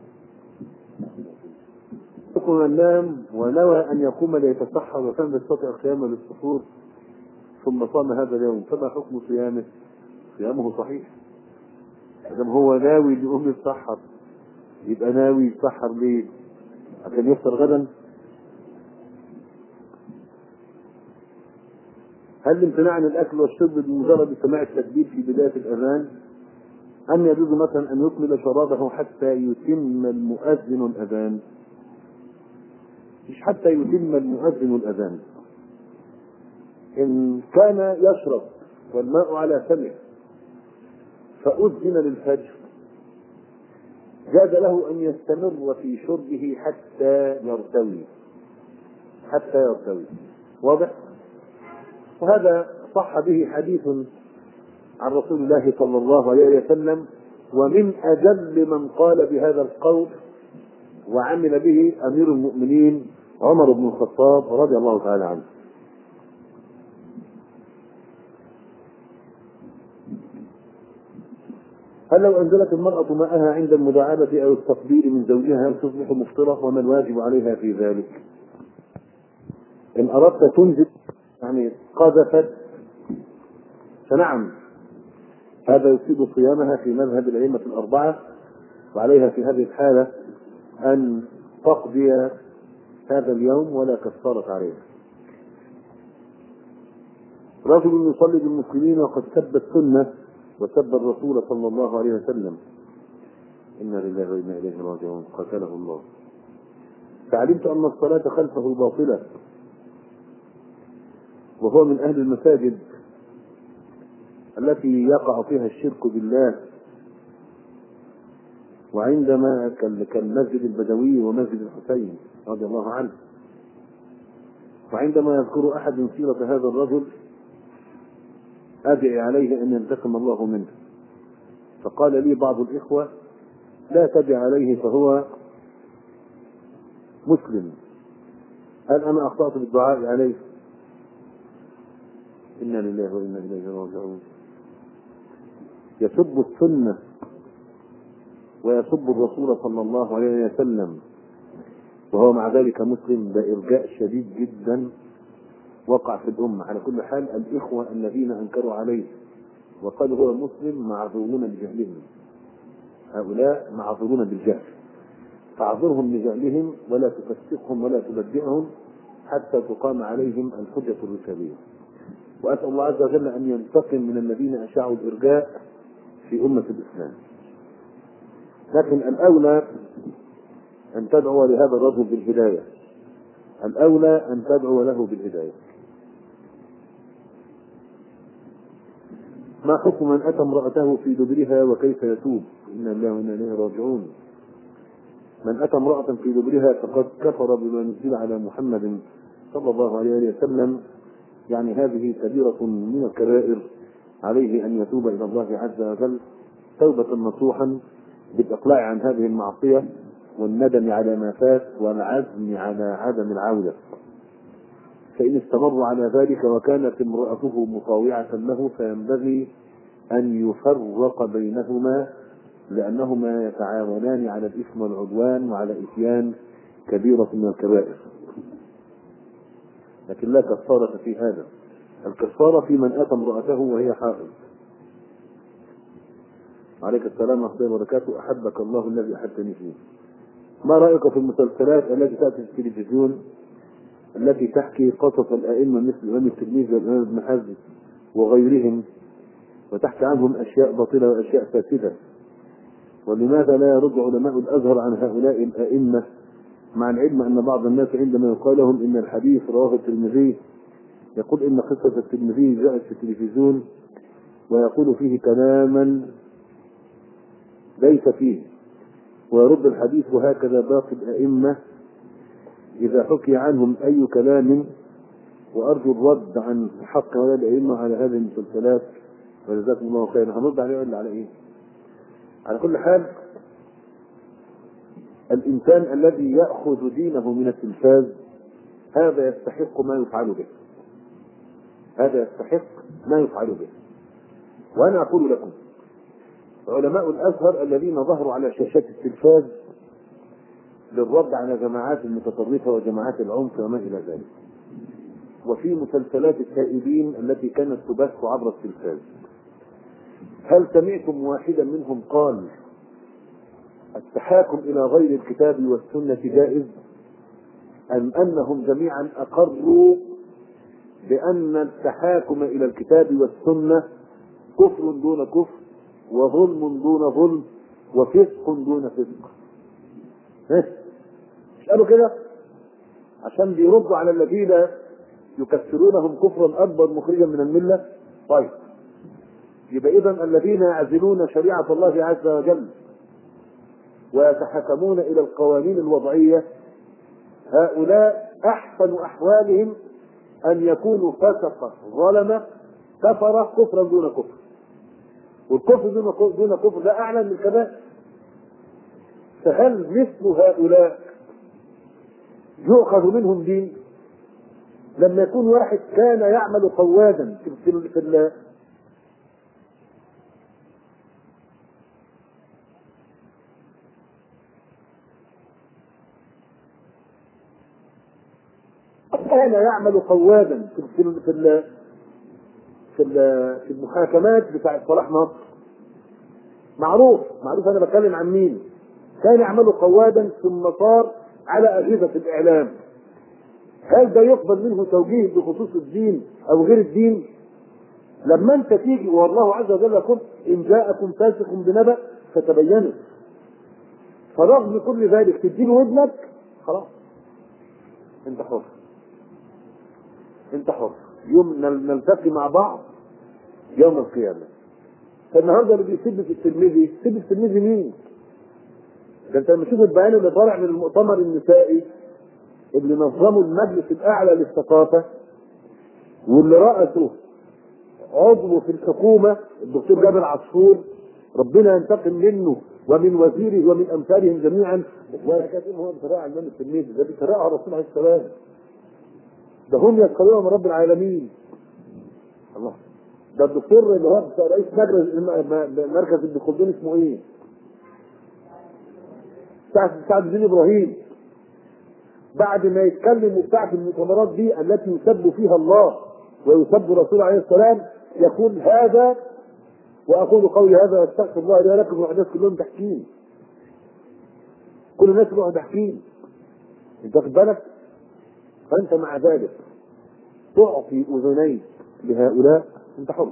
يقوم النام ونوى أن يقوم ليتسحر وكان يستطيع القيام للسحور ثم صام هذا اليوم، فما حكم صيامه؟ صيامه صحيح. إذا هو ناوي يقوم يتسحر يبقى ناوي يتسحر ليه؟ عشان يفطر غدا؟ هل الامتناع عن الاكل والشرب بمجرد سماع التكبير في بدايه الاذان، ام يجوز مثلا ان يكمل شرابه حتى يتم المؤذن الاذان؟ مش حتى يتم المؤذن الاذان. ان كان يشرب والماء على فمه فاذن للفجر جاز له ان يستمر في شربه حتى يرتوي، حتى يرتوي. واضح؟ وهذا صح به حديث عن رسول الله صلى الله عليه وسلم، ومن أجل من قال بهذا القول وعمل به أمير المؤمنين عمر بن الخطاب رضي الله تعالى عنه. هل لو أنزلت المرأة ماءها عند المداعبة أو التقبيل من زوجها هل تصبح مفطرة؟ وما الواجب عليها في ذلك؟ إن أردت تنزل يعني قذفت فنعم، هذا يفيد صيامها في مذهب الأئمة الأربعة، وعليها في هذه الحالة أن تقضي هذا اليوم ولا كفارة عليها. رجل يصلي بالمسلمين وقد سب السنة وسب الرسول صلى الله عليه وسلم، إنا لله وإنا إليه راجعون، قتله الله. فعلمت أن الصلاة خلفه باطلة وهو من أهل المساجد التي يقع فيها الشرك بالله، وعندما كالمسجد البدوي ومسجد الحسين رضي الله عنه، وعندما يذكر أحد سيرة هذا الرجل أدعي عليه أن ينتقم الله منه، فقال لي بعض الإخوة لا تدع عليه فهو مسلم، هل أنا أخطأت بالدعاء عليه؟ إنا لله وإنا إليه راجعون. يسب السنة ويسب الرسول صلى الله عليه وسلم وهو مع ذلك مسلم، ده إرجاء شديد جدا وقع في الأمة. على كل حال الإخوة الذين أنكروا عليه وقالوا هو مسلم معذورون بجهلهم، هؤلاء معذورون بالجهل، فاعذرهم بجهلهم ولا تفسقهم ولا تبدئهم حتى تقام عليهم الحجة الرسالية. وأسأل الله عز وجل أن ينتقم من الذين أشاعوا الإرجاء في أمة الإسلام. لكن الأولى أن تدعو لهذا الرجل بالهداية، الأولى أن تدعو له بالهداية. ما حكم من أتى امرأته في دبرها وكيف يتوب؟ إنا لله وإنا إليه راجعون. من أتى امرأة في دبرها فقد كفر بما نزل على محمد صلى الله عليه وسلم، يعني هذه كبيرة من الكبائر، عليه أن يتوب إلى الله عز وجل توبة نصوحا بالإقلاع عن هذه المعصية والندم على ما فات والعزم على عدم العودة. فإن استمروا على ذلك وكانت امرأته مطاوعة له فينبغي أن يفرق بينهما، لأنهما يتعاونان على الإثم والعدوان وعلى إتيان كبيرة من الكبائر، لكن لا كفارة في هذا. الكفارة في من أتى امرأته وهي حائض. عليك السلام ورحمة الله وبركاته. أحبك الله الذي أحبني فيه. ما رأيك في المسلسلات التي تأتي في التلفزيون التي تحكي قصص الأئمة مثل الإمام الترمذي والإمام ابن حزم وغيرهم، وتحكي عنهم أشياء باطلة وأشياء فاسدة؟ ولماذا لا يرد علماء الأزهر عن هؤلاء الأئمة، مع العلم أن بعض الناس عندما يقال لهم إن الحديث رواه الترمذي يقول إن قصة الترمذي جاءت في التلفزيون ويقول فيه كلاما ليس فيه، ويرد الحديث. وهكذا باقي الأئمة إذا حكي عنهم أي كلام، وأرجو الرد عن حق هؤلاء الأئمة على هذه المسلسلات، وجزاكم الله خيرا. هنرد عليه ولا على إيه؟ على كل حال الإنسان الذي يأخذ دينه من التلفاز هذا يستحق ما يفعل به، هذا يستحق ما يفعل به. وأنا أقول لكم علماء الأزهر الذين ظهروا على شاشات التلفاز للرد على جماعات المتطرفة وجماعات العنف وما إلى ذلك، وفي مسلسلات التائبين التي كانت تبث عبر التلفاز، هل سمعتم واحدا منهم قال التحاكم إلى غير الكتاب والسنة جائز، أم أنهم جميعا أقروا بأن التحاكم إلى الكتاب والسنة كفر دون كفر وظلم دون ظلم وفسق دون فسق؟ مش قالوا كده عشان بيردوا على الذين يكفرونهم كفرا أكبر مخرجا من الملة؟ طيب يبقى إذن الذين يعزلون شريعة الله عز وجل ويتحكمون إلى القوانين الوضعية هؤلاء أحسن أحوالهم أن يكونوا فسقة ظلمة كفرة كفرا دون كفر، والكفر دون كفر لا أعلى من الكبائر. فهل مثل هؤلاء يؤخذ منهم دين؟ لما يكون واحد كان يعمل قوادا في كان يعمل قوادا في في في, في, في المحاكمات بتاع صلاح نصر. معروف معروف انا بتكلم عن مين. كان يعمل قوادا في المطار على اجهزه الاعلام. هل ده يقبل منه توجيه بخصوص الدين او غير الدين؟ لما انت تيجي والله عز وجل يقول ان جاءكم فاسق بنبأ فتبينوا، فرغم كل ذلك تديله ودنك، خلاص انت حر، انت حر. يوم نلتقي مع بعض يوم القيامه. فالنهارده اللي بيسب في الترمذي، سب الترمذي مين؟ ده انت لما تشوف البيان اللي طالع من المؤتمر النسائي اللي نظمه المجلس الاعلى للثقافه واللي رأسه عضو في الحكومه الدكتور جابر عصفور، ربنا ينتقم منه ومن وزيره ومن امثالهم جميعا. ولا كاتب هو بتراء على الامام الترمذي، ده بتراء على الرسول عليه السلام. ده هم يسخرون من رب العالمين. الله. ده الدكتور اللي هو رئيس مركز ابن خلدون اسمه ايه؟ سعد الدين ابراهيم. بعد ما يتكلم وبتاع في المؤتمرات دي التي يسب فيها الله ويسب الرسول عليه السلام، يقول هذا واقول قولي هذا واستغفر الله لي ولكم والناس كلهم تحكيم. كل الناس كلهم تحكيم. انت واخد بالك؟ فانت مع ذلك تعطي اذنيك لهؤلاء، انت حر.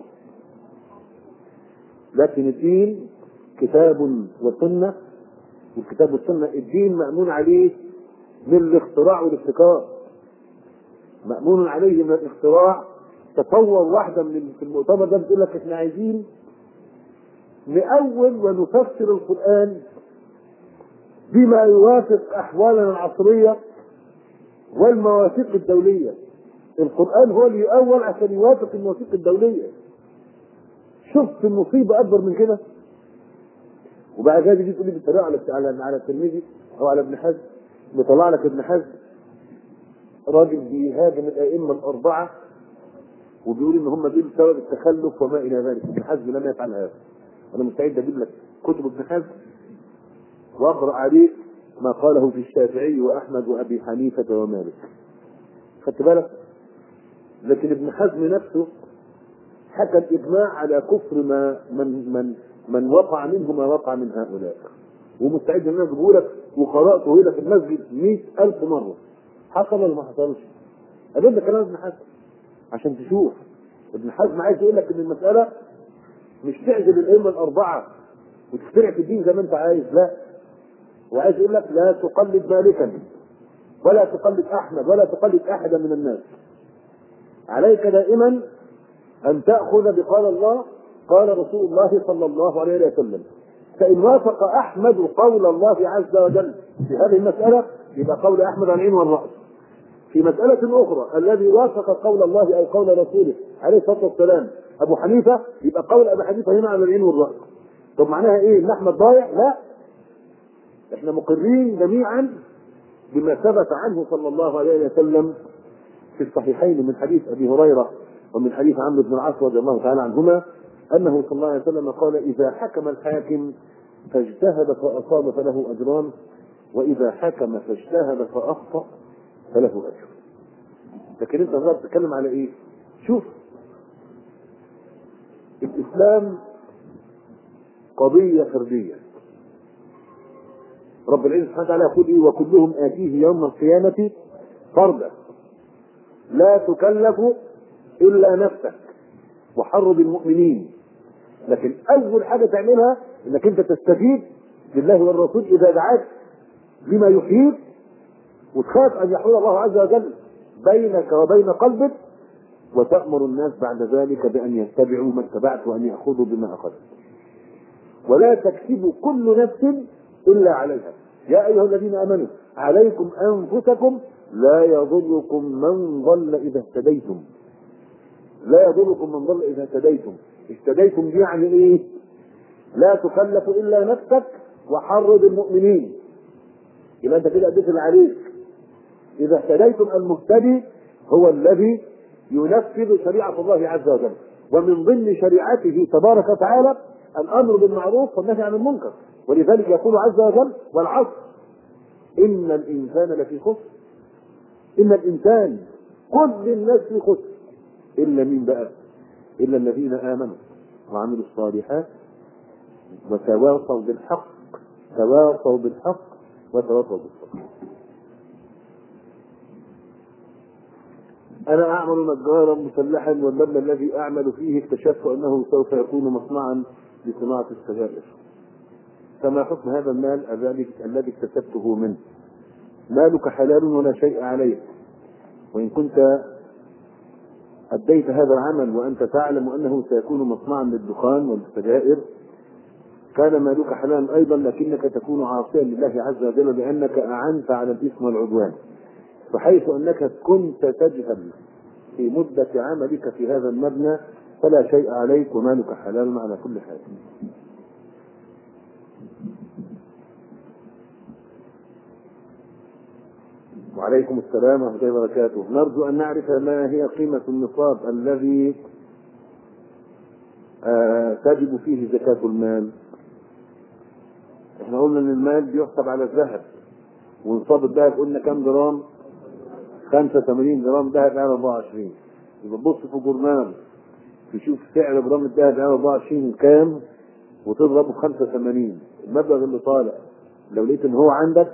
لكن الدين كتاب وسنه، والكتاب والسنه الدين مأمون عليه من الاختراع والابتكار، مأمون عليه من الاختراع. تصور واحده من في المؤتمر ده بتقول لك احنا عايزين نأول ونفسر القرآن بما يوافق احوالنا العصريه والمواثيق الدوليه. القرآن هو اللي يؤول عشان يوافق المواثيق الدوليه. شفت المصيبه اكبر من كده؟ وبعد كده تيجي تقول لي بالطريقه على على على الترمذي او على ابن حزم، بيطلع لك ابن حزم راجل بيهاجم الائمه الاربعه وبيقول ان هم دول بسبب التخلف وما الى ذلك. ابن حزم لم يفعل هذا. انا مستعد اجيب لك كتب ابن حزم واقرا عليه ما قاله في الشافعي واحمد وابي حنيفه ومالك. خدت بالك؟ لكن ابن حزم نفسه حكى الاجماع على كفر ما من من من وقع منه ما وقع من هؤلاء، ومستعد ان انا اجيبه لك وقراته هنا في المسجد مئة ألف مره. حصل ولا ما حصلش؟ اجيب لك كلام ابن حزم عشان تشوف. ابن حزم عايز يقول لك ان المساله مش تعزل الائمه الاربعه وتخترع في الدين زي ما انت عايز، لا. وعايز يقول لك لا تقلد مالكا ولا تقلد احمد ولا تقلد احدا من الناس. عليك دائما ان تاخذ بقال الله قال رسول الله صلى الله عليه وسلم. فان وافق احمد قول الله عز وجل في هذه المساله يبقى قول احمد على العين والراس. في مساله اخرى الذي وافق قول الله او قول رسوله عليه الصلاه والسلام ابو حنيفه يبقى قول ابو حنيفه هنا على العين والراس. طب معناها ايه؟ ان احمد ضايع؟ لا، احنا مقرين جميعا بما ثبت عنه صلى الله عليه وسلم في الصحيحين من حديث ابي هريره ومن حديث عمرو بن العاص رضي الله تعالى عنهما انه صلى الله عليه وسلم قال اذا حكم الحاكم فاجتهد فاصاب فله اجران واذا حكم فاجتهد فاخطا فله اجر. لكن انت النهارده بتتكلم على ايه؟ شوف، الاسلام قضيه فرديه. رب العزة سبحانه وتعالى يقول ايه؟ وكلهم اتيه يوم القيامه فردا لا تكلف الا نفسك وحرض المؤمنين. لكن اول حاجه تعملها انك انت تستفيد بالله والرسول اذا دعاك بما يحييك، وتخاف ان يحول الله عز وجل بينك وبين قلبك، وتأمر الناس بعد ذلك بان يتبعوا ما اتبعت وان ياخذوا بما اخذت. ولا تكسب كل نفس الا عليها. يا ايها الذين امنوا عليكم انفسكم لا يضركم من ضل اذا اهتديتم. لا يضركم من ضل اذا اهتديتم. اهتديتم دي يعني ايه؟ لا تكلف الا نفسك وحرض المؤمنين. يبقى انت كده اديت اللي عليك. اذا اهتديتم المهتدي هو الذي ينفذ شريعه الله عز وجل، ومن ضمن شريعته تبارك وتعالى الامر بالمعروف والنهي عن المنكر. ولذلك يقول عز وجل والعصر ان الانسان لفي خسر. ان الانسان كل الناس في خسر إلا مين بقى؟ إلا الذين آمنوا وعملوا الصالحات وتواصوا بالحق تواصوا بالحق وتواصوا بالصبر. أنا أعمل نجارا مسلحا والمبنى الذي أعمل فيه اكتشفت أنه سوف يكون مصنعا لصناعة السجائر، فما حكم هذا المال الذي اكتسبته منه؟ مالك حلال ولا شيء عليك، وإن كنت أديت هذا العمل وأنت تعلم أنه سيكون مصنعا للدخان والسجائر كان مالك حلالا أيضا، لكنك تكون عاصيا لله عز وجل لأنك أعنت على الإثم والعدوان، فحيث أنك كنت تجهل في مدة عملك في هذا المبنى فلا شيء عليك ومالك حلال على كل حال. وعليكم السلام ورحمة الله وبركاته. نرجو أن نعرف ما هي قيمة النصاب الذي آه تجب فيه زكاة المال. احنا قلنا ان المال بيحسب على الذهب، ونصاب الذهب قلنا كم جرام؟ خمسة وثمانين جرام ذهب على أربعة وعشرين. يبقى تبص في جورنال تشوف سعر جرام الذهب على أربعة وعشرين كام وتضربه خمسة وثمانين، المبلغ اللي طالع لو لقيت ان هو عندك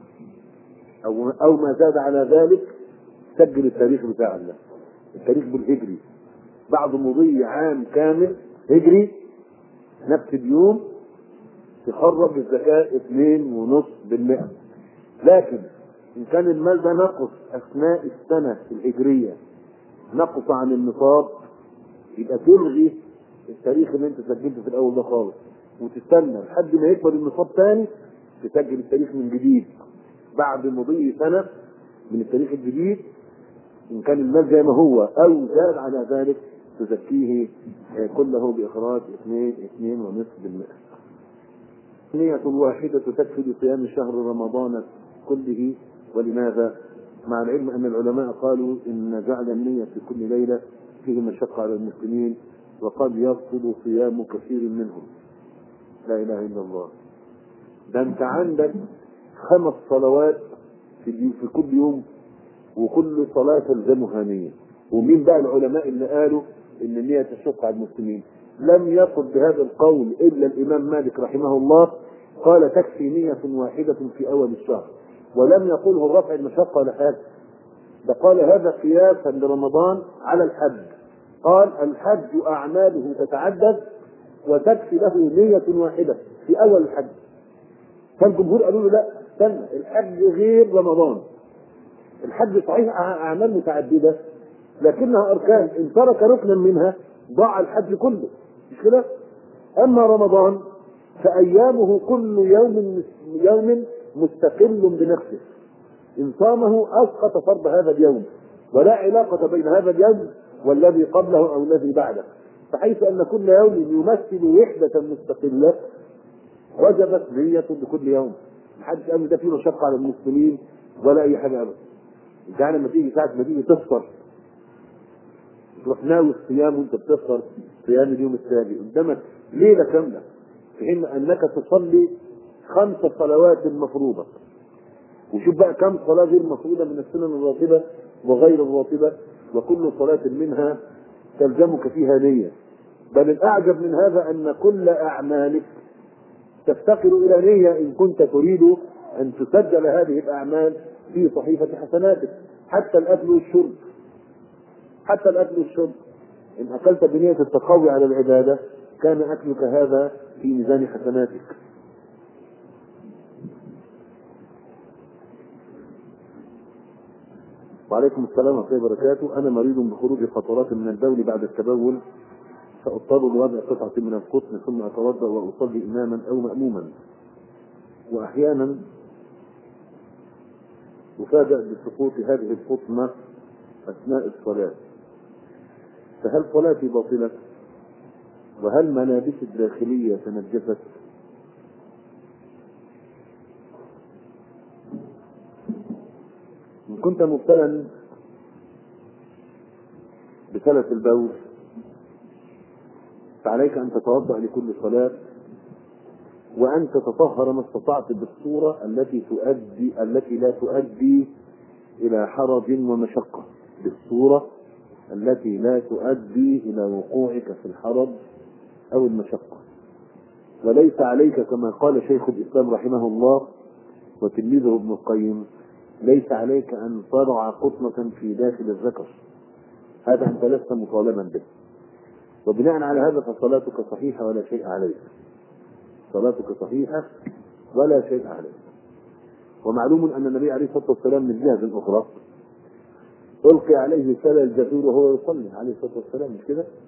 او او ما زاد على ذلك سجل التاريخ بتاع الله، التاريخ بالهجري بعد مضي عام كامل هجري نفس اليوم تخرج الزكاة اثنين ونص بالمئة. لكن إن كان المال ده نقص أثناء السنة الهجرية نقص عن النصاب يبقى تلغي التاريخ اللي انت سجلته في الأول ده خالص وتستنى لحد ما يكبر النصاب تاني تسجل التاريخ من جديد بعد مضي سنة من التاريخ الجديد. إن كان المال زي ما هو أو زاد على ذلك تزكيه كله بإخراج اثنين اثنين ونصف بالمئة. نية واحدة تكفي لصيام شهر رمضان كله، ولماذا؟ مع العلم أن العلماء قالوا إن جعل النية في كل ليلة فيه مشقة على المسلمين وقد يبطل صيام كثير منهم. لا إله إلا الله. ده أنت عندك خمس صلوات في, في كل يوم وكل صلاة تلزمها نية. ومين بقى العلماء اللي قالوا إن النية تشق على المسلمين؟ لم يقل بهذا القول إلا الإمام مالك رحمه الله، قال تكفي نية واحدة في أول الشهر، ولم يقله الرفع المشقة ولا حاجة، ده قال هذا قياسا لرمضان على الحج. قال الحج أعماله تتعدد وتكفي له نية واحدة في أول الحج. فالجمهور قالوا له لا استنى، الحج غير رمضان، الحج صحيح أعمال متعددة لكنها أركان، إن ترك ركنا منها ضاع الحج كله، مش كده؟ أما رمضان فأيامه كل يوم يوم مستقل بنفسه، إن صامه أسقط فرض هذا اليوم ولا علاقة بين هذا اليوم والذي قبله أو الذي بعده، فحيث أن كل يوم يمثل وحدة مستقلة وجبت نية لكل يوم. محدش قال ده فيه مشقة على المسلمين ولا أي حاجة أبدا. يعني لما تيجي ساعة ما تيجي تفطر تروح ناوي الصيام وأنت بتفطر صيام اليوم الثاني قدامك ليلة كاملة، في حين أنك تصلي خمس صلوات مفروضة. وشوف بقى كم صلاة غير مفروضة من السنن الراتبة وغير الراتبة، وكل صلاة منها تلزمك فيها نية. بل الأعجب من هذا أن كل أعمالك تفتقر إلى نية إن كنت تريد أن تسجل هذه الأعمال في صحيفة حسناتك. حتى الأكل والشرب حتى الأكل والشرب إن أكلت بنية التقوي على العبادة كان أكلك هذا في ميزان حسناتك. وعليكم السلام ورحمة الله وبركاته. أنا مريض بخروج قطرات من البول بعد التبول، فأضطر لوضع قطعة من القطن ثم أتوضأ وأصلي إماما أو مأموما، وأحيانا أفاجأ بسقوط هذه القطنة أثناء الصلاة، فهل صلاتي باطلة؟ وهل ملابسي الداخلية تنجست؟ إن كنت مبتلا بسلس البول فعليك أن تتوضأ لكل صلاة وأن تتطهر ما استطعت بالصورة التي تؤدي التي لا تؤدي إلى حرج ومشقة. بالصورة التي لا تؤدي إلى وقوعك في الحرج أو المشقة. وليس عليك كما قال شيخ الإسلام رحمه الله وتلميذه ابن القيم: ليس عليك أن تضع قطنة في داخل الذكر، هذا أنت لست مطالبا به. وبناء على هذا فصلاتك صحيحة ولا شيء عليك، صلاتك صحيحة ولا شيء عليك. ومعلوم أن النبي عليه الصلاة والسلام من جهة أخرى ألقي عليه سلة الجزور وهو يصلي عليه الصلاة والسلام، مش كده؟